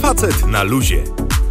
Facet na luzie.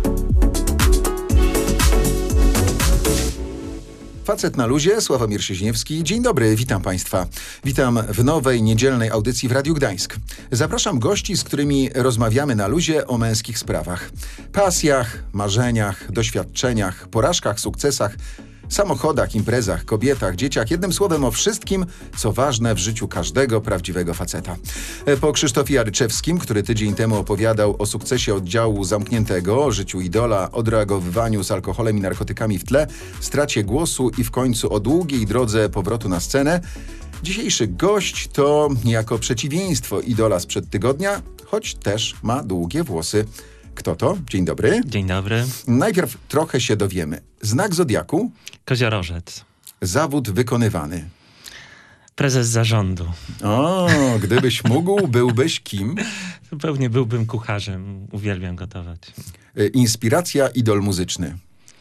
Facet na luzie, Sławomir Szyźniewski. Dzień dobry, witam Państwa. Witam w nowej niedzielnej audycji w Radiu Gdańsk. Zapraszam gości, z którymi rozmawiamy na luzie o męskich sprawach. Pasjach, marzeniach, doświadczeniach, porażkach, sukcesach, samochodach, imprezach, kobietach, dzieciach. Jednym słowem o wszystkim, co ważne w życiu każdego prawdziwego faceta. Po Krzysztofie Jaryczewskim, który tydzień temu opowiadał o sukcesie oddziału zamkniętego, o życiu idola, odreagowywaniu z alkoholem i narkotykami w tle, stracie głosu i w końcu o długiej drodze powrotu na scenę, dzisiejszy gość to niejako przeciwieństwo idola sprzed tygodnia, choć też ma długie włosy. Kto to? Dzień dobry. Dzień dobry. Najpierw trochę się dowiemy. Znak zodiaku? Koziorożec. Zawód wykonywany. Prezes zarządu. O, gdybyś mógł, byłbyś kim? Pewnie byłbym kucharzem. Uwielbiam gotować. Inspiracja, idol muzyczny.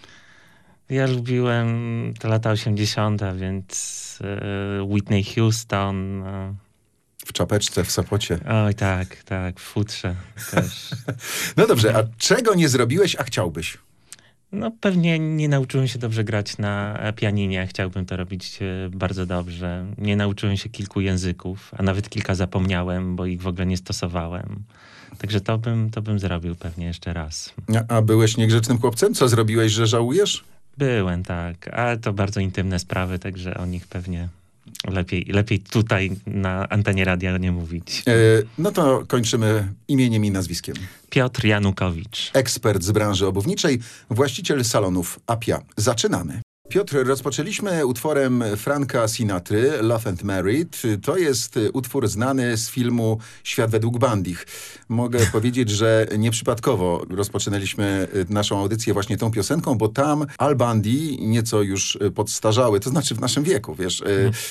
Ja lubiłem te lata 80., więc Whitney Houston. W czapeczce, w Sopocie. Oj, tak, w futrze też. No dobrze, a czego nie zrobiłeś, a chciałbyś? No pewnie nie nauczyłem się dobrze grać na pianinie. Chciałbym to robić bardzo dobrze. Nie nauczyłem się kilku języków, a nawet kilka zapomniałem, bo ich w ogóle nie stosowałem. Także to bym zrobił pewnie jeszcze raz. A byłeś niegrzecznym chłopcem? Co zrobiłeś, że żałujesz? Byłem, tak. Ale to bardzo intymne sprawy, także o nich pewnie lepiej tutaj na antenie radia nie mówić. No to kończymy imieniem i nazwiskiem. Piotr Janukowicz. Ekspert z branży obuwniczej, właściciel salonów Apia. Zaczynamy. Piotr, rozpoczęliśmy utworem Franka Sinatry, Love and Married. To jest utwór znany z filmu Świat według Bandich. Mogę powiedzieć, że nieprzypadkowo rozpoczynaliśmy naszą audycję właśnie tą piosenką, bo tam Al Bundy, nieco już podstarzały, to znaczy w naszym wieku, wiesz,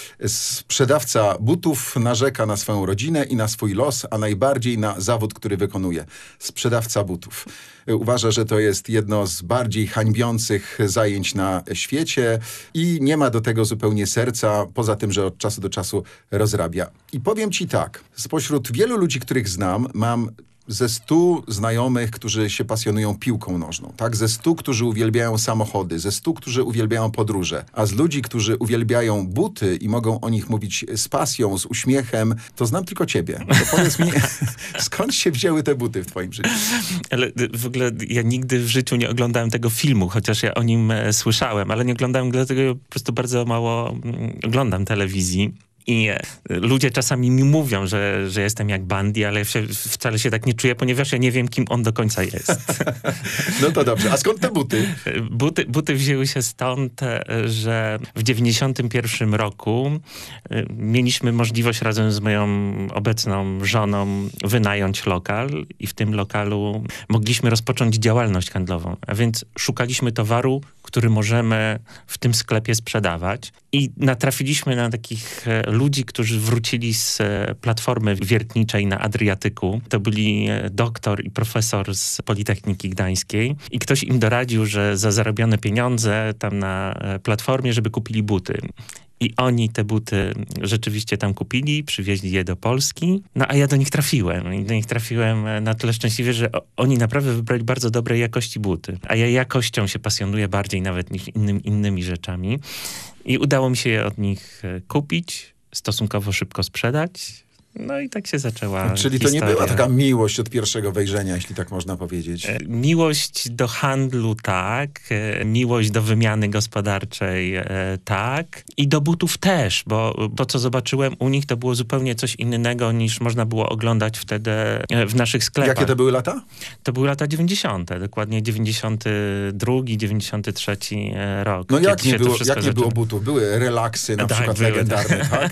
sprzedawca butów narzeka na swoją rodzinę i na swój los, a najbardziej na zawód, który wykonuje. Sprzedawca butów. Uważa, że to jest jedno z bardziej hańbiących zajęć na świecie i nie ma do tego zupełnie serca, poza tym, że od czasu do czasu rozrabia. I powiem ci tak, spośród wielu ludzi, których znam, mam ze 100 znajomych, którzy się pasjonują piłką nożną, tak? Ze 100, którzy uwielbiają samochody, ze 100, którzy uwielbiają podróże, a z ludzi, którzy uwielbiają buty i mogą o nich mówić z pasją, z uśmiechem, to znam tylko ciebie. To powiedz mi, skąd się wzięły te buty w twoim życiu? Ale w ogóle ja nigdy w życiu nie oglądałem tego filmu, chociaż ja o nim słyszałem, ale nie oglądałem, dlatego po prostu bardzo mało oglądam telewizji. I ludzie czasami mi mówią, że jestem jak Bundy, ale ja wcale się tak nie czuję, ponieważ ja nie wiem, kim on do końca jest. No to dobrze. A skąd te buty? Buty wzięły się stąd, że w 91 roku mieliśmy możliwość razem z moją obecną żoną wynająć lokal i w tym lokalu mogliśmy rozpocząć działalność handlową. A więc szukaliśmy towaru, który możemy w tym sklepie sprzedawać. I natrafiliśmy na takich ludzi, którzy wrócili z platformy wiertniczej na Adriatyku. To byli doktor i profesor z Politechniki Gdańskiej. I ktoś im doradził, że za zarobione pieniądze tam na platformie, żeby kupili buty. I oni te buty rzeczywiście tam kupili, przywieźli je do Polski. No a ja do nich trafiłem. I do nich trafiłem na tyle szczęśliwie, że oni naprawdę wybrali bardzo dobrej jakości buty. A ja jakością się pasjonuję bardziej nawet niż innymi rzeczami. I udało mi się je od nich kupić, stosunkowo szybko sprzedać. No i tak się zaczęła Czyli historia. to nie była taka miłość od pierwszego wejrzenia, jeśli tak można powiedzieć. Miłość do handlu tak, miłość do wymiany gospodarczej tak i do butów też, bo to, co zobaczyłem u nich, to było zupełnie coś innego niż można było oglądać wtedy w naszych sklepach. Jakie to były lata? To były lata 90., dokładnie 92, 93 rok. No jak nie było butów? Były relaksy na przykład legendarne, tak?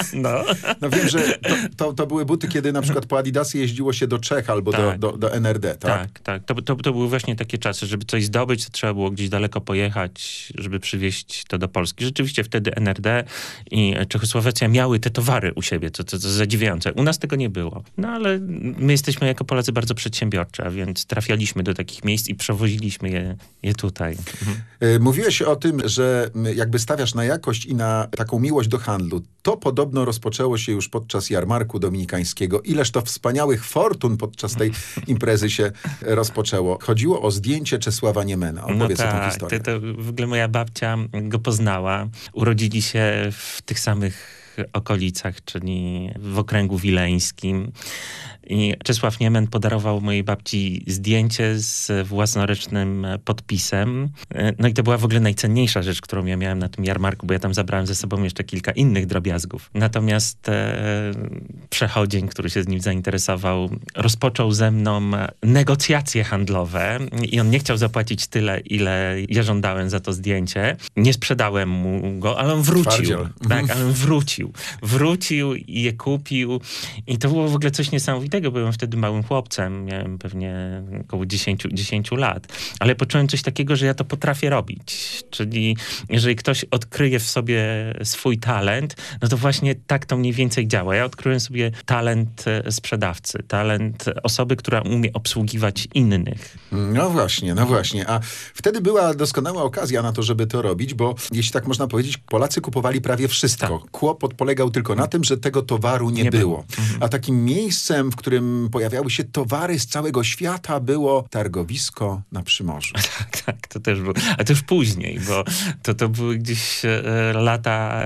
No wiem, że to były buty, kiedy na przykład po Adidasy jeździło się do Czech albo do NRD, tak? Tak. To były właśnie takie czasy, żeby coś zdobyć, to trzeba było gdzieś daleko pojechać, żeby przywieźć to do Polski. Rzeczywiście wtedy NRD i Czechosłowacja miały te towary u siebie, co zadziwiające. U nas tego nie było. No ale my jesteśmy jako Polacy bardzo przedsiębiorczy, a więc trafialiśmy do takich miejsc i przewoziliśmy je tutaj. Mówiłeś o tym, że jakby stawiasz na jakość i na taką miłość do handlu. To podobno rozpoczęło się już podczas jarmarku jarmarku dominikańskiego. Ileż to wspaniałych fortun podczas tej imprezy się rozpoczęło. Chodziło o zdjęcie Czesława Niemena. Opowiedz o tą historię. To w ogóle moja babcia go poznała. Urodzili się w tych samych okolicach, czyli w okręgu wileńskim. I Czesław Niemen podarował mojej babci zdjęcie z własnoręcznym podpisem. No i to była w ogóle najcenniejsza rzecz, którą ja miałem na tym jarmarku, bo ja tam zabrałem ze sobą jeszcze kilka innych drobiazgów. Natomiast przechodzień, który się z nim zainteresował, rozpoczął ze mną negocjacje handlowe i on nie chciał zapłacić tyle, ile ja żądałem za to zdjęcie. Nie sprzedałem mu go, ale on wrócił. Tak, ale on wrócił. Wrócił i je kupił. I to było w ogóle coś niesamowitego. Byłem wtedy małym chłopcem, miałem pewnie około 10 lat, ale poczułem coś takiego, że ja to potrafię robić. Czyli jeżeli ktoś odkryje w sobie swój talent, no to właśnie tak to mniej więcej działa. Ja odkryłem sobie talent sprzedawcy, talent osoby, która umie obsługiwać innych. No właśnie. A wtedy była doskonała okazja na to, żeby to robić, bo jeśli tak można powiedzieć, Polacy kupowali prawie wszystko. Tak. Kłopot polegał tylko na tym, że tego towaru nie było. A takim miejscem, w którym pojawiały się towary z całego świata, było targowisko na Przymorzu. Tak, to też było. A to już później, bo to były gdzieś lata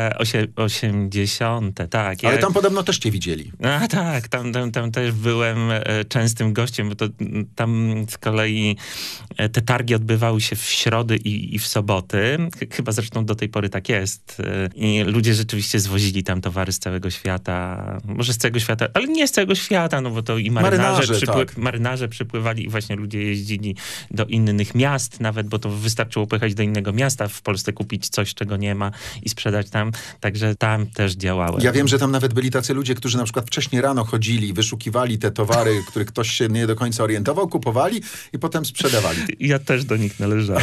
80. Tak. Ale tam podobno też cię widzieli. A tak, tam też byłem częstym gościem, bo to tam z kolei te targi odbywały się w środy i w soboty. Chyba zresztą do tej pory tak jest. I ludzie rzeczywiście zwozili tam towary z całego świata. Może z całego świata, ale nie z całego świata, no bo to i marynarze przypływali i właśnie ludzie jeździli do innych miast nawet, bo to wystarczyło pojechać do innego miasta w Polsce, kupić coś, czego nie ma i sprzedać tam. Także tam też działałem. Ja wiem, że tam nawet byli tacy ludzie, którzy na przykład wcześniej rano chodzili, wyszukiwali te towary, których ktoś się nie do końca orientował, kupowali i potem sprzedawali. Ja też do nich należałem.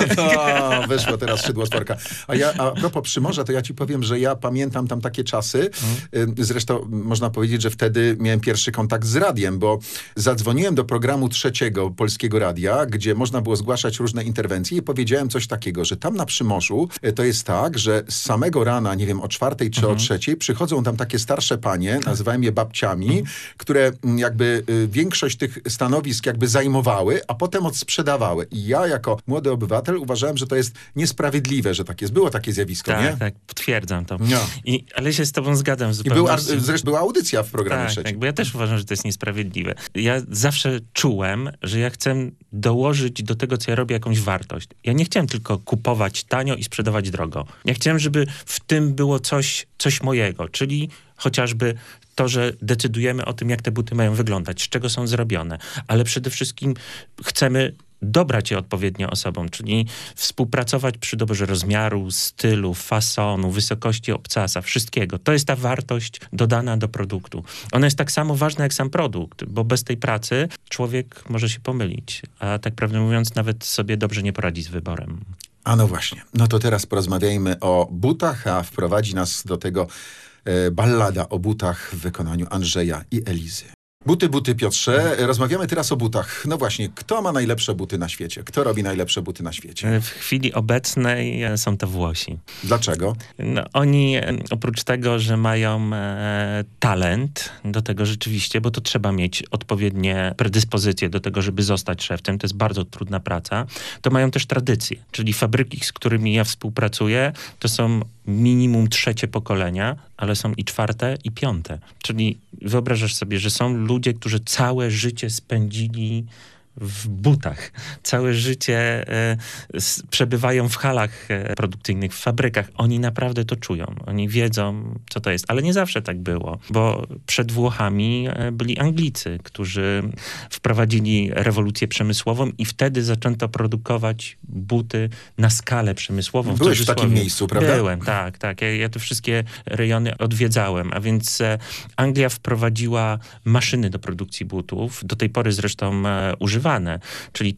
Wyszło teraz szydło z worka. A propos Przymorza, to ja ci powiem, że ja pamiętam tam takie czasy. Zresztą można powiedzieć, że wtedy miałem pierwszy kontakt z radiem, bo zadzwoniłem do programu trzeciego Polskiego Radia, gdzie można było zgłaszać różne interwencje i powiedziałem coś takiego, że tam na Przymorzu to jest tak, że z samego rana, nie wiem, o 4 czy o 3 przychodzą tam takie starsze panie, nazywałem je babciami, które jakby większość tych stanowisk jakby zajmowały, a potem odsprzedawały. I ja jako młody obywatel uważałem, że to jest niesprawiedliwe, że tak jest. Było takie zjawisko, nie? Tak, potwierdzam to. No. Ale się z tobą zgadzam zupełnie. I zresztą była audycja w programie trzecim. Tak, bo ja też uważam, że to jest niesprawiedliwe. Ja zawsze czułem, że ja chcę dołożyć do tego, co ja robię, jakąś wartość. Ja nie chciałem tylko kupować tanio i sprzedawać drogo. Ja chciałem, żeby w tym było coś mojego, czyli chociażby to, że decydujemy o tym, jak te buty mają wyglądać, z czego są zrobione, ale przede wszystkim chcemy dobrać je odpowiednio osobom, czyli współpracować przy doborze rozmiaru, stylu, fasonu, wysokości obcasa, wszystkiego. To jest ta wartość dodana do produktu. Ona jest tak samo ważna jak sam produkt, bo bez tej pracy człowiek może się pomylić, a tak prawdę mówiąc nawet sobie dobrze nie poradzi z wyborem. A no właśnie. No to teraz porozmawiajmy o butach, a wprowadzi nas do tego ballada o butach w wykonaniu Andrzeja i Elizy. Buty, Piotrze. Rozmawiamy teraz o butach. No właśnie, kto ma najlepsze buty na świecie? Kto robi najlepsze buty na świecie? W chwili obecnej są to Włosi. Dlaczego? No, oni oprócz tego, że mają talent do tego rzeczywiście, bo to trzeba mieć odpowiednie predyspozycje do tego, żeby zostać szewcem. To jest bardzo trudna praca. To mają też tradycje, czyli fabryki, z którymi ja współpracuję, to są minimum 3 pokolenia, ale są i 4 i 5. Czyli wyobrażasz sobie, że są ludzie, którzy całe życie spędzili w butach. Całe życie przebywają w halach produkcyjnych, w fabrykach. Oni naprawdę to czują. Oni wiedzą, co to jest. Ale nie zawsze tak było, bo przed Włochami byli Anglicy, którzy wprowadzili rewolucję przemysłową i wtedy zaczęto produkować buty na skalę przemysłową. Byłeś w takim miejscu, prawda? Byłem, tak. Ja te wszystkie rejony odwiedzałem. A więc Anglia wprowadziła maszyny do produkcji butów. Do tej pory zresztą używane, czyli tak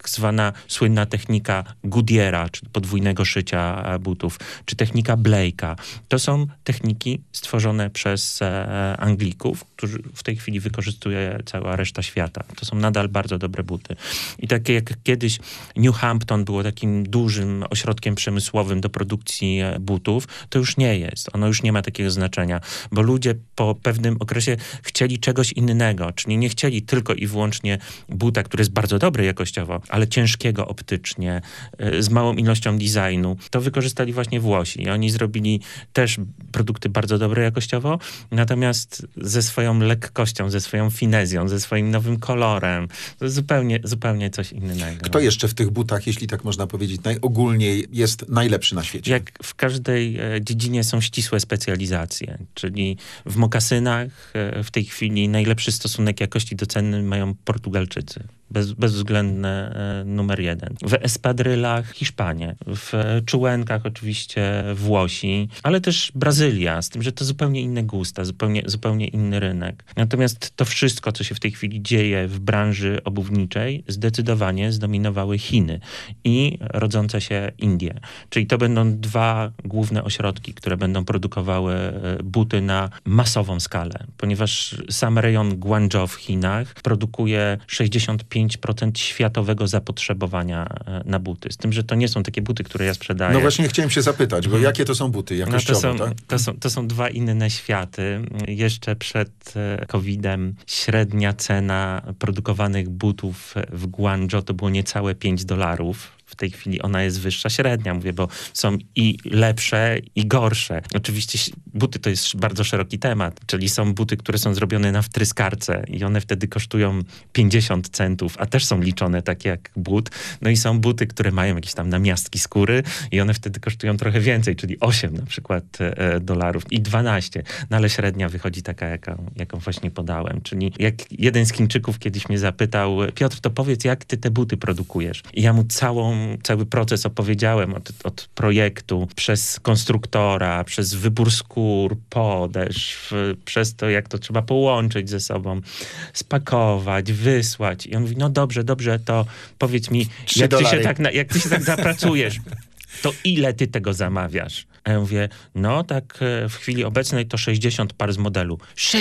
tak zwana słynna technika Goodyeara, czyli podwójnego szycia butów, czy technika Blake'a. To są techniki stworzone przez Anglików, którzy w tej chwili wykorzystuje cała reszta świata. To są nadal bardzo dobre buty. I takie jak kiedyś New Hampton było takim dużym ośrodkiem przemysłowym do produkcji butów, to już nie jest. Ono już nie ma takiego znaczenia, bo ludzie po pewnym okresie chcieli czegoś innego, czyli nie chcieli tylko i wyłącznie buta, który jest bardzo dobry jakościowo, ale ciężkiego optycznie, z małą ilością designu. To wykorzystali właśnie Włosi. I oni zrobili też produkty bardzo dobre jakościowo, natomiast ze swoją lekkością, ze swoją finezją, ze swoim nowym kolorem. To jest zupełnie coś innego. Kto jeszcze w tych butach, jeśli tak można powiedzieć, najogólniej jest najlepszy na świecie? Jak w każdej dziedzinie są ścisłe specjalizacje, czyli w mokasynach w tej chwili najlepszy stosunek jakości do ceny mają Portugalczycy. Bezwzględny numer 1. W espadrylach Hiszpanie, w czułenkach oczywiście Włosi, ale też Brazylia, z tym, że to zupełnie inne gusta, zupełnie inny rynek. Natomiast to wszystko, co się w tej chwili dzieje w branży obuwniczej, zdecydowanie zdominowały Chiny i rodzące się Indie. Czyli to będą dwa główne ośrodki, które będą produkowały buty na masową skalę, ponieważ sam rejon Guangzhou w Chinach produkuje 65% światowego zapotrzebowania na buty. Z tym, że to nie są takie buty, które ja sprzedaję. No właśnie chciałem się zapytać, bo jakie to są buty jakościowo, tak? To są dwa inne światy. Jeszcze przed COVID-em średnia cena produkowanych butów w Guangzhou to było niecałe $5. W tej chwili ona jest wyższa, średnia, mówię, bo są i lepsze, i gorsze. Oczywiście buty to jest bardzo szeroki temat, czyli są buty, które są zrobione na wtryskarce i one wtedy kosztują 50 centów, a też są liczone tak jak but. No i są buty, które mają jakieś tam namiastki skóry i one wtedy kosztują trochę więcej, czyli 8 na przykład dolarów i 12. No ale średnia wychodzi taka, jaką właśnie podałem. Czyli jak jeden z Chińczyków kiedyś mnie zapytał: Piotr, to powiedz, jak ty te buty produkujesz? I ja mu cały proces opowiedziałem od projektu, przez konstruktora, przez wybór skór, podeszw, przez to, jak to trzeba połączyć ze sobą, spakować, wysłać. I on mówi: no dobrze, to powiedz mi, jak ty się tak zapracujesz, to ile ty tego zamawiasz? A ja mówię: no tak w chwili obecnej to 60 par z modelu.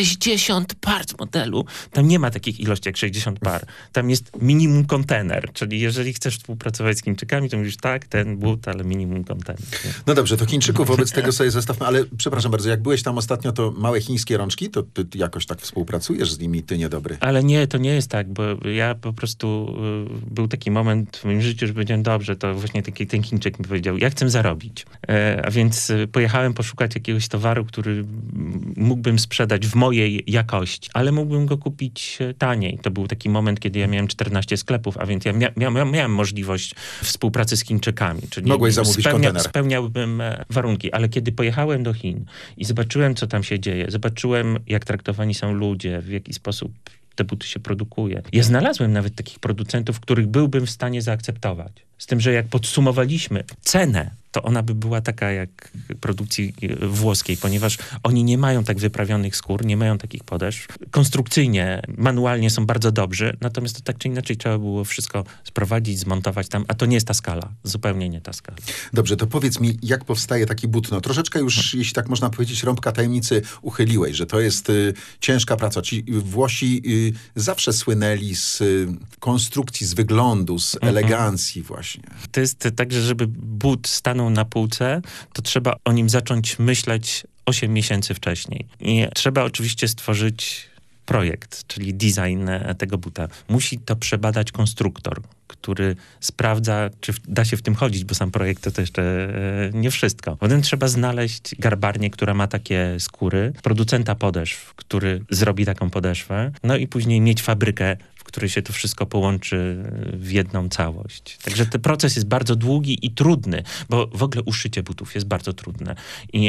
60 par z modelu? Tam nie ma takich ilości jak 60 par. Tam jest minimum kontener, czyli jeżeli chcesz współpracować z Chińczykami, to mówisz tak, ten but, ale minimum kontener. No dobrze, to Chińczyków wobec tego sobie zostawmy, ale przepraszam bardzo, jak byłeś tam ostatnio, to małe chińskie rączki, to ty jakoś tak współpracujesz z nimi, ty niedobry. Ale nie, to nie jest tak, bo ja po prostu był taki moment w moim życiu, że powiedziałem: dobrze, to właśnie ten Chińczyk mi powiedział: ja chcę zarobić. A więc pojechałem poszukać jakiegoś towaru, który mógłbym sprzedać w mojej jakości, ale mógłbym go kupić taniej. To był taki moment, kiedy ja miałem 14 sklepów, a więc ja miałem możliwość współpracy z Chińczykami. Czyli mogłeś zamówić kontener. Spełniałbym warunki, ale kiedy pojechałem do Chin i zobaczyłem, co tam się dzieje, zobaczyłem, jak traktowani są ludzie, w jaki sposób te buty się produkuje. Ja znalazłem nawet takich producentów, których byłbym w stanie zaakceptować. Z tym, że jak podsumowaliśmy cenę, to ona by była taka jak produkcji włoskiej, ponieważ oni nie mają tak wyprawionych skór, nie mają takich podeszw. Konstrukcyjnie, manualnie są bardzo dobrzy, natomiast to tak czy inaczej trzeba było wszystko sprowadzić, zmontować tam, a to nie jest ta skala. Zupełnie nie ta skala. Dobrze, to powiedz mi, jak powstaje taki but? No troszeczkę już, jeśli tak można powiedzieć, rąbka tajemnicy uchyliłeś, że to jest ciężka praca. Ci Włosi zawsze słynęli z konstrukcji, z wyglądu, z elegancji właśnie. To jest tak, że żeby but stanął na półce, to trzeba o nim zacząć myśleć 8 miesięcy wcześniej. I trzeba oczywiście stworzyć projekt, czyli design tego buta. Musi to przebadać konstruktor, który sprawdza, czy da się w tym chodzić, bo sam projekt to jeszcze nie wszystko. Potem trzeba znaleźć garbarnię, która ma takie skóry, producenta podeszw, który zrobi taką podeszwę, no i później mieć fabrykę, w której się to wszystko połączy w jedną całość. Także ten proces jest bardzo długi i trudny, bo w ogóle uszycie butów jest bardzo trudne. I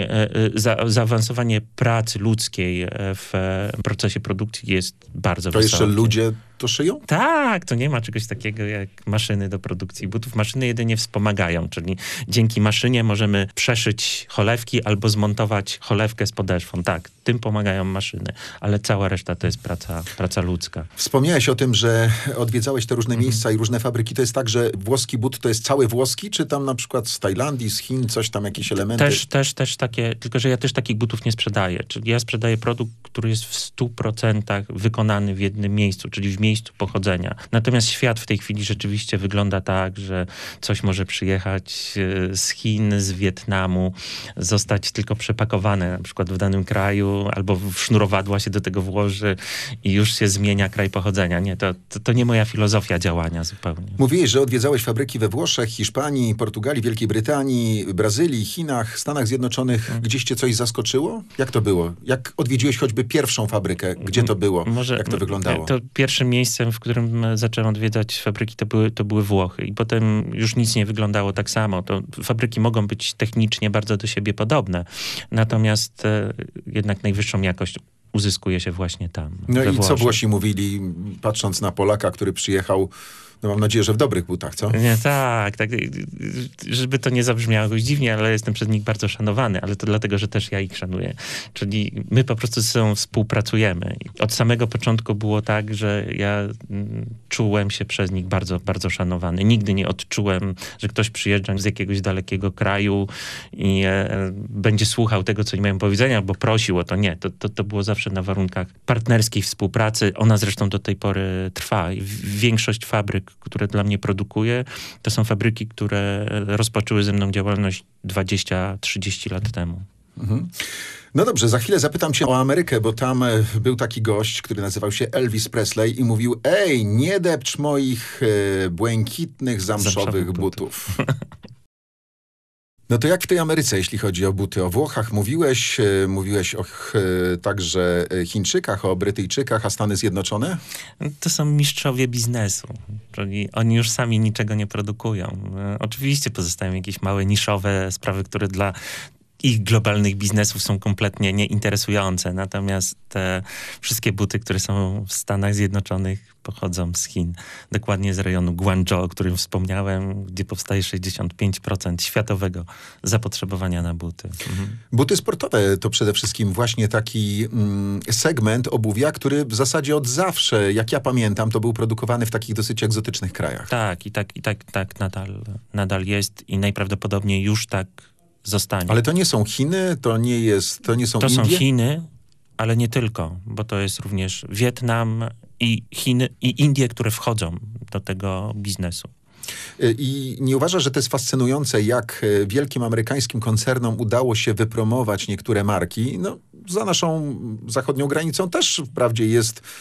zaawansowanie pracy ludzkiej w procesie produkcji jest bardzo wysokie. To jeszcze ludzie to szyją? Tak, to nie ma czegoś takiego jak maszyny do produkcji butów. Maszyny jedynie wspomagają, czyli dzięki maszynie możemy przeszyć cholewki albo zmontować cholewkę z podeszwą. Tak, tym pomagają maszyny, ale cała reszta to jest praca ludzka. Wspomniałeś o tym, że odwiedzałeś te różne miejsca i różne fabryki. To jest tak, że włoski but to jest cały włoski, czy tam na przykład z Tajlandii, z Chin, coś tam, jakieś elementy? Też takie, tylko że ja też takich butów nie sprzedaję. Czyli ja sprzedaję produkt, który jest w 100% wykonany w jednym miejscu, czyli w miejscu pochodzenia. Natomiast świat w tej chwili rzeczywiście wygląda tak, że coś może przyjechać z Chin, z Wietnamu, zostać tylko przepakowane na przykład w danym kraju, albo w sznurowadła się do tego włoży i już się zmienia kraj pochodzenia. Nie, to nie moja filozofia działania zupełnie. Mówiłeś, że odwiedzałeś fabryki we Włoszech, Hiszpanii, Portugalii, Wielkiej Brytanii, Brazylii, Chinach, Stanach Zjednoczonych. Gdzieś cię coś zaskoczyło? Jak to było? Jak odwiedziłeś choćby pierwszą fabrykę? Gdzie to było? Jak to wyglądało? To pierwszym miejscem, w którym zacząłem odwiedzać fabryki, to były Włochy. I potem już nic nie wyglądało tak samo. To fabryki mogą być technicznie bardzo do siebie podobne. Natomiast jednak najwyższą jakość uzyskuje się właśnie tam. No i Włoszech. co Włosi mówili, patrząc na Polaka, który przyjechał, no mam nadzieję, że w dobrych butach, co? Nie, tak. Żeby to nie zabrzmiało dziwnie, ale jestem przez nich bardzo szanowany, ale to dlatego, że też ja ich szanuję. Czyli my po prostu ze sobą współpracujemy. Od samego początku było tak, że ja czułem się przez nich bardzo, bardzo szanowany. Nigdy nie odczułem, że ktoś przyjeżdża z jakiegoś dalekiego kraju i będzie słuchał tego, co nie mają powiedzenia, albo prosił o to. Nie, to było zawsze na warunkach partnerskiej współpracy. Ona zresztą do tej pory trwa. I większość fabryk, które dla mnie produkuje, to są fabryki, które rozpoczęły ze mną działalność 20-30 lat temu. Mhm. No dobrze, za chwilę zapytam cię o Amerykę, bo tam był taki gość, który nazywał się Elvis Presley i mówił: ej, nie depcz moich błękitnych, zamszowych butów. No to jak w tej Ameryce, jeśli chodzi o buty? O Włochach mówiłeś o także Chińczykach, o Brytyjczykach, a Stany Zjednoczone? To są mistrzowie biznesu, czyli oni już sami niczego nie produkują. Oczywiście pozostają jakieś małe niszowe sprawy, które dla ich globalnych biznesów są kompletnie nieinteresujące. Natomiast te wszystkie buty, które są w Stanach Zjednoczonych, pochodzą z Chin. Dokładnie z rejonu Guangzhou, o którym wspomniałem, gdzie powstaje 65% światowego zapotrzebowania na buty. Mhm. Buty sportowe to przede wszystkim właśnie taki segment obuwia, który w zasadzie od zawsze, jak ja pamiętam, to był produkowany w takich dosyć egzotycznych krajach. Tak, nadal jest i najprawdopodobniej już tak zostanie. Ale to nie są Chiny, to nie są Indie? To są Chiny, ale nie tylko, bo to jest również Wietnam i Chiny i Indie, które wchodzą do tego biznesu. I nie uważasz, że to jest fascynujące, jak wielkim amerykańskim koncernom udało się wypromować niektóre marki? No, za naszą zachodnią granicą też wprawdzie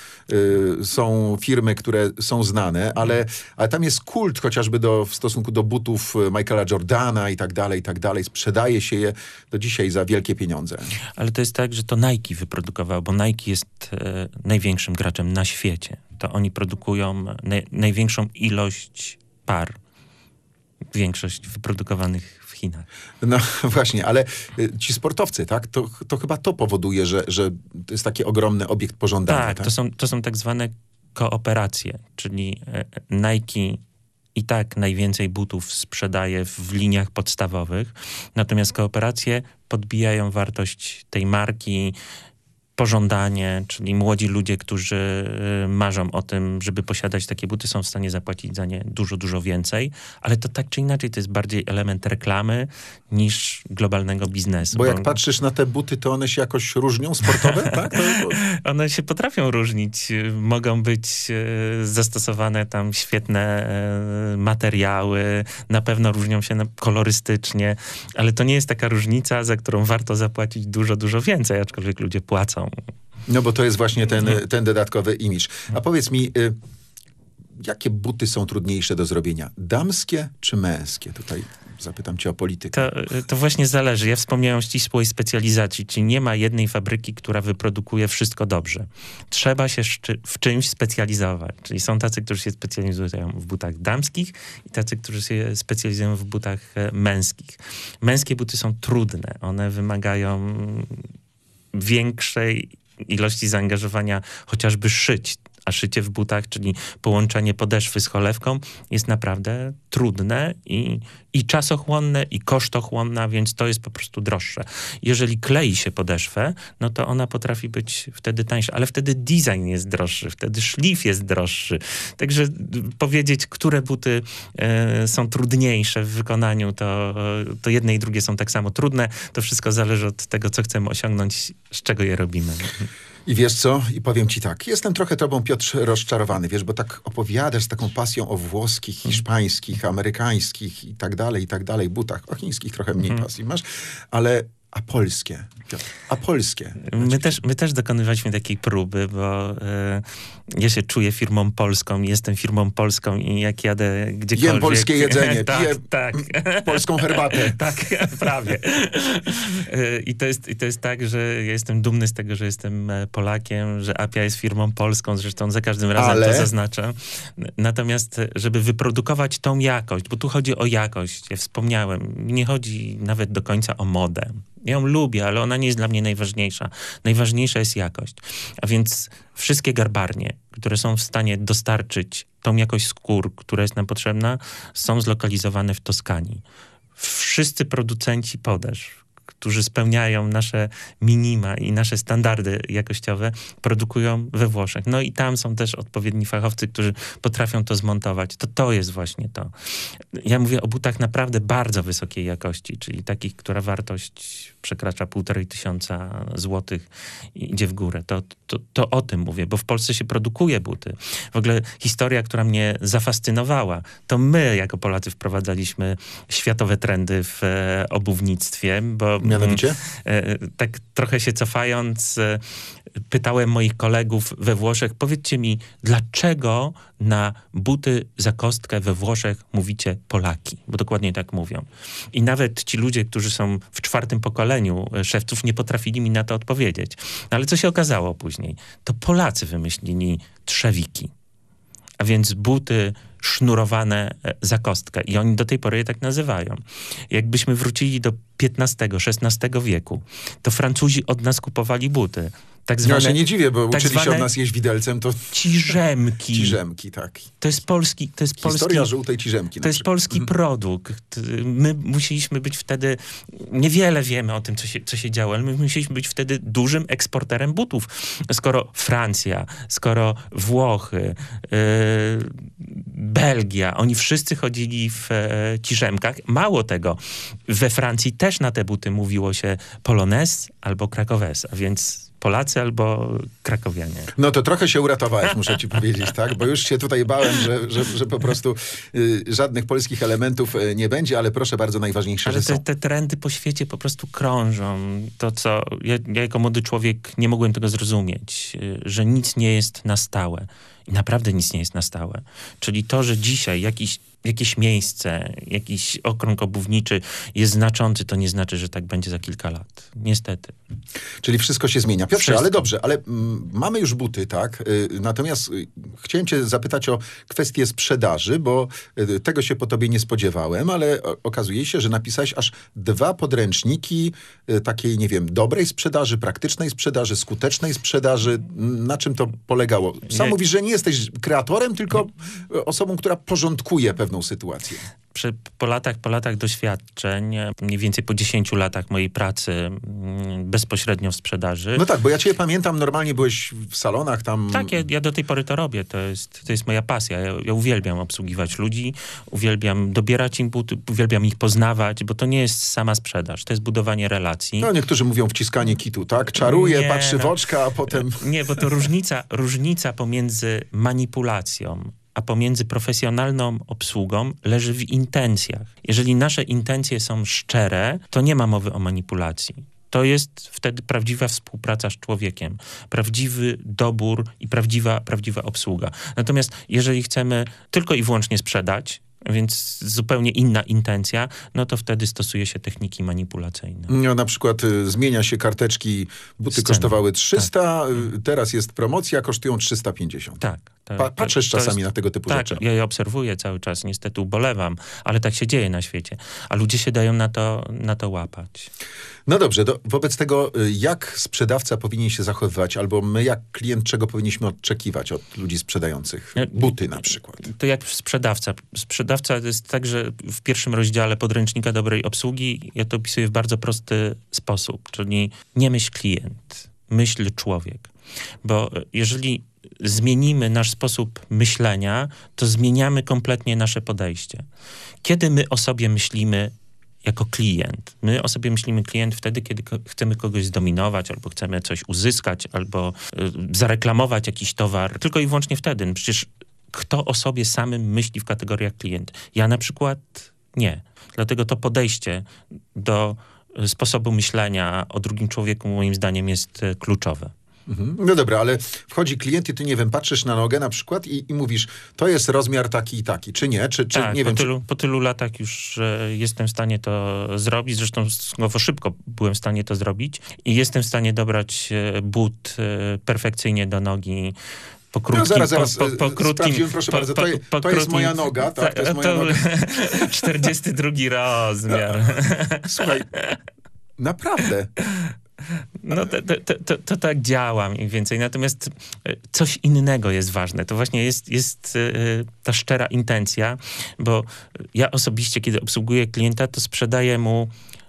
są firmy, które są znane, ale tam jest kult chociażby w stosunku do butów Michaela Jordana i tak dalej. Sprzedaje się je do dzisiaj za wielkie pieniądze. Ale to jest tak, że to Nike wyprodukował, bo Nike jest największym graczem na świecie. To oni produkują największą ilość par. Większość wyprodukowanych w Chinach. No właśnie, ale ci sportowcy, tak? To chyba to powoduje, że to jest taki ogromny obiekt pożądania. Tak? To są tak zwane kooperacje, czyli Nike i tak najwięcej butów sprzedaje w liniach podstawowych, natomiast kooperacje podbijają wartość tej marki, pożądanie, czyli młodzi ludzie, którzy marzą o tym, żeby posiadać takie buty, są w stanie zapłacić za nie dużo, dużo więcej, ale to tak czy inaczej to jest bardziej element reklamy niż globalnego biznesu. Bo jak patrzysz na te buty, to one się jakoś różnią, sportowe, tak? One się potrafią różnić. Mogą być zastosowane tam świetne materiały, na pewno różnią się kolorystycznie, ale to nie jest taka różnica, za którą warto zapłacić dużo, dużo więcej, aczkolwiek ludzie płacą. No bo to jest właśnie ten dodatkowy imidż. A powiedz mi, jakie buty są trudniejsze do zrobienia? Damskie czy męskie? Tutaj zapytam cię o politykę. To właśnie zależy. Ja wspomniałem o ścisłej specjalizacji, czyli nie ma jednej fabryki, która wyprodukuje wszystko dobrze. Trzeba się w czymś specjalizować. Czyli są tacy, którzy się specjalizują w butach damskich i tacy, którzy się specjalizują w butach męskich. Męskie buty są trudne. One wymagają większej ilości zaangażowania, chociażby szyć, A szycie w butach, czyli połączenie podeszwy z cholewką, jest naprawdę trudne i czasochłonne, i kosztochłonne, a więc to jest po prostu droższe. Jeżeli klei się podeszwę, no to ona potrafi być wtedy tańsza, ale wtedy design jest droższy, wtedy szlif jest droższy. Także powiedzieć, które buty są trudniejsze w wykonaniu, to jedne i drugie są tak samo trudne. To wszystko zależy od tego, co chcemy osiągnąć, z czego je robimy. I wiesz co? I powiem ci tak. Jestem trochę tobą, Piotr, rozczarowany, wiesz, bo tak opowiadasz z taką pasją o włoskich, hiszpańskich, amerykańskich i tak dalej butach. O chińskich trochę mniej pasji masz, ale a polskie, Piotr, a polskie. My też dokonywaliśmy takiej próby, bo ja się czuję firmą polską, jestem firmą polską i jak jadę gdziekolwiek... Jem polskie jedzenie, tak. polską herbatę. Tak, prawie. I to jest tak, że ja jestem dumny z tego, że jestem Polakiem, że Appia jest firmą polską, zresztą za każdym razem to zaznaczam. Natomiast, żeby wyprodukować tą jakość, bo tu chodzi o jakość, ja wspomniałem, nie chodzi nawet do końca o modę. Ja ją lubię, ale ona nie jest dla mnie najważniejsza. Najważniejsza jest jakość. A więc wszystkie garbarnie, które są w stanie dostarczyć tą jakość skór, która jest nam potrzebna, są zlokalizowane w Toskanii. Wszyscy producenci podeszw, którzy spełniają nasze minima i nasze standardy jakościowe, produkują we Włoszech. No i tam są też odpowiedni fachowcy, którzy potrafią to zmontować. To jest właśnie to. Ja mówię o butach naprawdę bardzo wysokiej jakości, czyli takich, która wartość przekracza 1500 złotych i idzie w górę. To o tym mówię, bo w Polsce się produkuje buty. W ogóle historia, która mnie zafascynowała, to my jako Polacy wprowadzaliśmy światowe trendy w obuwnictwie, bo mianowicie? Tak trochę się cofając, pytałem moich kolegów we Włoszech, powiedzcie mi, dlaczego na buty za kostkę we Włoszech mówicie Polaki? Bo dokładnie tak mówią. I nawet ci ludzie, którzy są w 4. pokoleniu szewców, nie potrafili mi na to odpowiedzieć. No ale co się okazało później? To Polacy wymyślili trzewiki. A więc buty sznurowane za kostkę. I oni do tej pory je tak nazywają. Jakbyśmy wrócili do XV-XVI wieku, to Francuzi od nas kupowali buty. Tak zwane, ja się nie dziwię, bo uczyli się od nas jeść widelcem, to... Ciżemki. Ciżemki, tak. To jest polski... Historia żółtej ciżemki. To jest polski produkt. My musieliśmy być wtedy... Niewiele wiemy o tym, co się działo, ale my musieliśmy być wtedy dużym eksporterem butów. Skoro Francja, skoro Włochy, Belgia, oni wszyscy chodzili w ciżemkach. Mało tego, we Francji też na te buty mówiło się Polonaise albo Cracovese, a więc Polacy albo krakowianie. No to trochę się uratowałeś, muszę ci powiedzieć, tak? Bo już się tutaj bałem, że po prostu żadnych polskich elementów nie będzie, ale proszę bardzo, najważniejsze, ale że są. te trendy po świecie po prostu krążą. To, co ja jako młody człowiek nie mogłem tego zrozumieć, że nic nie jest na stałe. I naprawdę nic nie jest na stałe. Czyli to, że dzisiaj jakieś miejsce, jakiś okrąg obuwniczy jest znaczący, to nie znaczy, że tak będzie za kilka lat. Niestety. Czyli wszystko się zmienia. Piotrze, wszystko. Ale dobrze, ale mamy już buty, tak? Natomiast chciałem cię zapytać o kwestię sprzedaży, bo tego się po tobie nie spodziewałem, ale okazuje się, że napisałeś aż 2 podręczniki takiej, nie wiem, dobrej sprzedaży, praktycznej sprzedaży, skutecznej sprzedaży. Na czym to polegało? Sam mówisz, że nie jesteś kreatorem, tylko osobą, która porządkuje pewną sytuację. Po latach doświadczeń, mniej więcej po 10 latach mojej pracy bezpośrednio w sprzedaży. No tak, bo ja cię pamiętam, normalnie byłeś w salonach tam... Tak, ja do tej pory to robię. To jest moja pasja. Ja uwielbiam obsługiwać ludzi, uwielbiam dobierać im buty, uwielbiam ich poznawać, bo to nie jest sama sprzedaż, to jest budowanie relacji. No niektórzy mówią wciskanie kitu, tak? Czaruje, patrzy w oczka, a potem... Nie, bo to różnica pomiędzy manipulacją a pomiędzy profesjonalną obsługą leży w intencjach. Jeżeli nasze intencje są szczere, to nie ma mowy o manipulacji. To jest wtedy prawdziwa współpraca z człowiekiem, prawdziwy dobór i prawdziwa obsługa. Natomiast jeżeli chcemy tylko i wyłącznie sprzedać, więc zupełnie inna intencja, no to wtedy stosuje się techniki manipulacyjne. No, na przykład zmienia się karteczki, buty kosztowały 300, teraz jest promocja, kosztują 350. Tak. Patrzysz czasami na tego typu rzeczy. Tak, ja je obserwuję cały czas, niestety ubolewam, ale tak się dzieje na świecie. A ludzie się dają na to łapać. No dobrze, wobec tego jak sprzedawca powinien się zachowywać, albo my jak klient czego powinniśmy oczekiwać od ludzi sprzedających? Buty na przykład. To jak sprzedawca. Sprzedawca to jest tak, że w pierwszym rozdziale podręcznika dobrej obsługi ja to opisuję w bardzo prosty sposób, czyli nie myśl klient, myśl człowiek. Bo jeżeli zmienimy nasz sposób myślenia, to zmieniamy kompletnie nasze podejście. Kiedy my o sobie myślimy jako klient? My o sobie myślimy klient wtedy, kiedy chcemy kogoś zdominować, albo chcemy coś uzyskać, albo zareklamować jakiś towar. Tylko i wyłącznie wtedy. No przecież kto o sobie samym myśli w kategoriach klient? Ja na przykład nie. Dlatego to podejście do sposobu myślenia o drugim człowieku moim zdaniem jest kluczowe. No dobra, ale wchodzi klient i ty, nie wiem, patrzysz na nogę na przykład i mówisz, to jest rozmiar taki i taki, czy nie? Czy tak, nie wiem, po tylu latach już jestem w stanie to zrobić, zresztą stosunkowo szybko byłem w stanie to zrobić i jestem w stanie dobrać but perfekcyjnie do nogi. Po krótkim, no zaraz, sprawdziłem, proszę bardzo, to jest moja noga, tak? To jest moja noga. 42 rozmiar. Słuchaj, naprawdę. No to tak działa mniej więcej. Natomiast coś innego jest ważne. To właśnie jest ta szczera intencja, bo ja osobiście, kiedy obsługuję klienta, to sprzedaję mu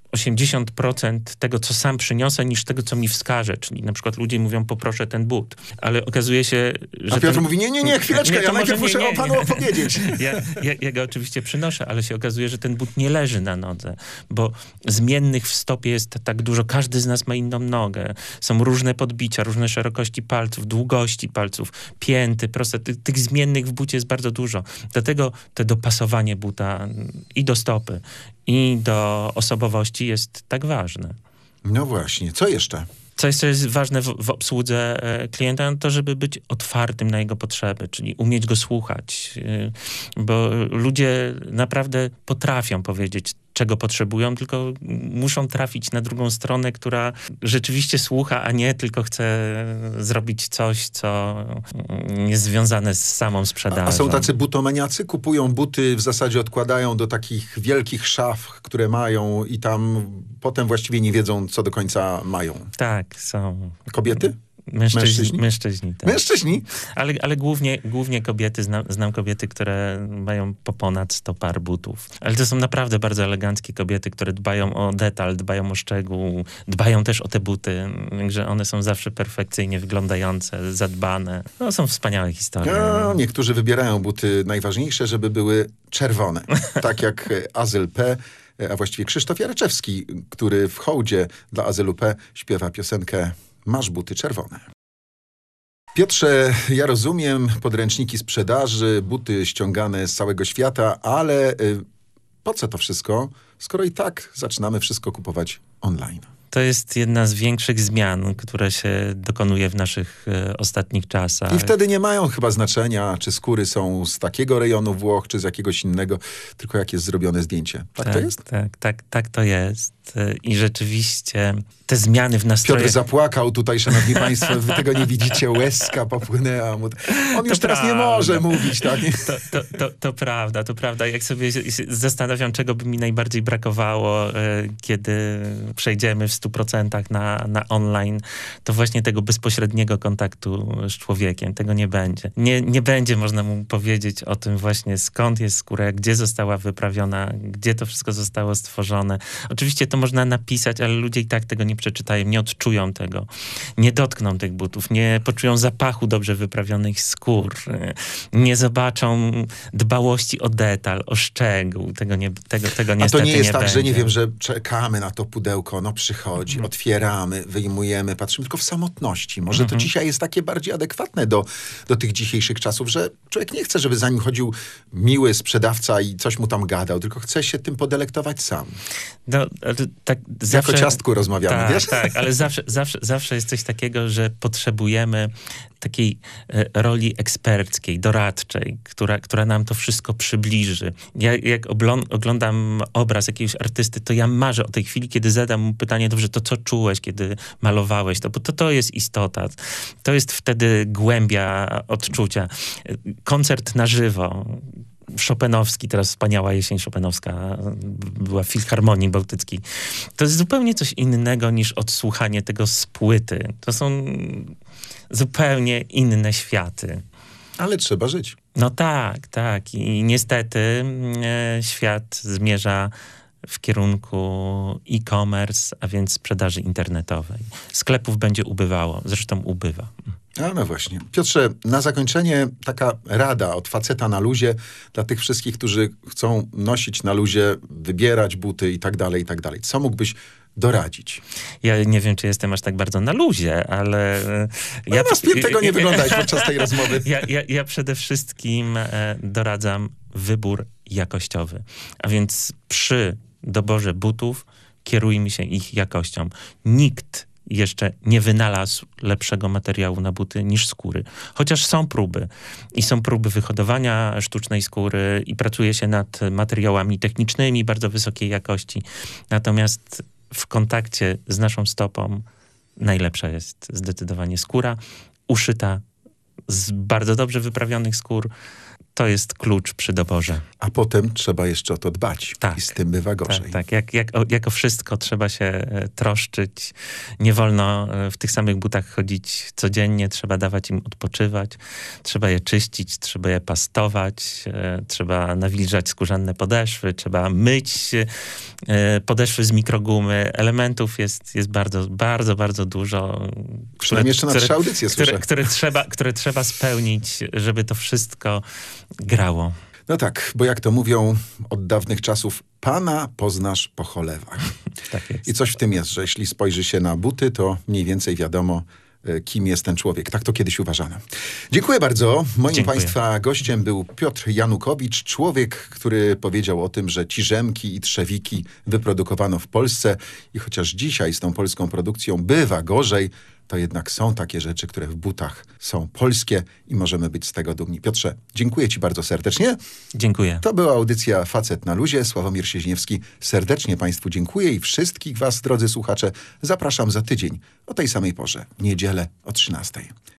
80% tego, co sam przyniosę, niż tego, co mi wskaże. Czyli na przykład ludzie mówią, poproszę ten but. Ale okazuje się, że... A Piotr mówi, nie, chwileczkę, ja najpierw muszę panu opowiedzieć. Ja go oczywiście przynoszę, ale się okazuje, że ten but nie leży na nodze, bo zmiennych w stopie jest tak dużo. Każdy z nas ma inną nogę. Są różne podbicia, różne szerokości palców, długości palców, pięty, proste. Tych zmiennych w bucie jest bardzo dużo. Dlatego to dopasowanie buta i do stopy, i do osobowości jest tak ważne. No właśnie. Co jeszcze? Co jest ważne w obsłudze klienta, to żeby być otwartym na jego potrzeby, czyli umieć go słuchać, bo ludzie naprawdę potrafią powiedzieć, czego potrzebują, tylko muszą trafić na drugą stronę, która rzeczywiście słucha, a nie tylko chce zrobić coś, co jest związane z samą sprzedażą. A są tacy butomaniacy? Kupują buty, w zasadzie odkładają do takich wielkich szaf, które mają i tam potem właściwie nie wiedzą, co do końca mają. Tak, są. Kobiety? Mężczyźni, tak. Mężczyźni? Ale głównie kobiety, znam kobiety, które mają po ponad 100 par butów. Ale to są naprawdę bardzo eleganckie kobiety, które dbają o detal, dbają o szczegół, dbają też o te buty, także one są zawsze perfekcyjnie wyglądające, zadbane. No, są wspaniałe historie. No, niektórzy wybierają buty najważniejsze, żeby były czerwone. Tak jak Azyl P., a właściwie Krzysztof Jareczewski, który w hołdzie dla Azylu P. śpiewa piosenkę Masz buty czerwone. Piotrze, ja rozumiem podręczniki sprzedaży, buty ściągane z całego świata, ale po co to wszystko, skoro i tak zaczynamy wszystko kupować online? To jest jedna z większych zmian, które się dokonuje w naszych ostatnich czasach. I wtedy nie mają chyba znaczenia, czy skóry są z takiego rejonu Włoch, czy z jakiegoś innego, tylko jak jest zrobione zdjęcie. Tak to jest? Tak to jest. I rzeczywiście te zmiany w nastrojach... Piotr zapłakał tutaj, szanowni państwo, wy tego nie widzicie, łezka popłynęła mu. On już teraz nie może mówić, tak? To prawda. Jak sobie zastanawiam, czego by mi najbardziej brakowało, kiedy przejdziemy w 100% na online, to właśnie tego bezpośredniego kontaktu z człowiekiem. Tego nie będzie. Nie będzie można mu powiedzieć o tym właśnie, skąd jest skóra, gdzie została wyprawiona, gdzie to wszystko zostało stworzone. Oczywiście to można napisać, ale ludzie i tak tego nie przeczytają, nie odczują tego, nie dotkną tych butów, nie poczują zapachu dobrze wyprawionych skór, nie zobaczą dbałości o detal, o szczegół. Tego niestety nie będzie. A to nie jest tak, że nie wiem, że czekamy na to pudełko, no przychodzi, otwieramy, wyjmujemy, patrzymy tylko w samotności. Może to dzisiaj jest takie bardziej adekwatne do tych dzisiejszych czasów, że człowiek nie chce, żeby za nim chodził miły sprzedawca i coś mu tam gadał, tylko chce się tym podelektować sam. No, tak zawsze, jako ciastku rozmawiamy, wiesz? Tak, ale zawsze jest coś takiego, że potrzebujemy takiej roli eksperckiej, doradczej, która nam to wszystko przybliży. Ja jak oglądam obraz jakiegoś artysty, to ja marzę o tej chwili, kiedy zadam mu pytanie, dobrze, to co czułeś, kiedy malowałeś to, bo to jest istota. To jest wtedy głębia odczucia. Koncert na żywo, Chopinowski, teraz wspaniała jesień Chopinowska była w Filharmonii Bałtyckiej. To jest zupełnie coś innego niż odsłuchanie tego z płyty. To są zupełnie inne światy. Ale trzeba żyć. No tak, tak. I niestety świat zmierza w kierunku e-commerce, a więc sprzedaży internetowej. Sklepów będzie ubywało, zresztą ubywa. A no właśnie. Piotrze, na zakończenie taka rada od faceta na luzie dla tych wszystkich, którzy chcą nosić na luzie, wybierać buty i tak dalej, i tak dalej. Co mógłbyś doradzić? Ja nie wiem, czy jestem aż tak bardzo na luzie, ale... No, na spiętego nie wyglądałeś podczas tej rozmowy. Ja przede wszystkim doradzam wybór jakościowy. A więc przy doborze butów kierujmy się ich jakością. Nikt jeszcze nie wynalazł lepszego materiału na buty niż skóry. Chociaż są próby. I są próby wyhodowania sztucznej skóry i pracuje się nad materiałami technicznymi bardzo wysokiej jakości. Natomiast w kontakcie z naszą stopą najlepsza jest zdecydowanie skóra uszyta z bardzo dobrze wyprawionych skór. To jest klucz przy doborze. A potem trzeba jeszcze o to dbać. Tak, i z tym bywa gorzej. Tak. Jak o wszystko trzeba się troszczyć. Nie wolno w tych samych butach chodzić codziennie. Trzeba dawać im odpoczywać. Trzeba je czyścić, trzeba je pastować. Trzeba nawilżać skórzane podeszwy. Trzeba myć podeszwy z mikrogumy. Elementów jest bardzo, bardzo, bardzo dużo. Przynajmniej jeszcze na 3 audycje słyszę. Które trzeba spełnić, żeby to wszystko grało. No tak, bo jak to mówią od dawnych czasów, Pana poznasz po cholewach. Tak jest. I coś w tym jest, że jeśli spojrzy się na buty, to mniej więcej wiadomo, kim jest ten człowiek. Tak to kiedyś uważano. Dziękuję bardzo. Moim Państwa gościem był Piotr Janukowicz, człowiek, który powiedział o tym, że ciżemki i trzewiki wyprodukowano w Polsce i chociaż dzisiaj z tą polską produkcją bywa gorzej, to jednak są takie rzeczy, które w butach są polskie i możemy być z tego dumni. Piotrze, dziękuję Ci bardzo serdecznie. Dziękuję. To była audycja Facet na luzie. Sławomir Sieźniewski serdecznie Państwu dziękuję i wszystkich Was, drodzy słuchacze, zapraszam za tydzień o tej samej porze, w niedzielę o 13:00.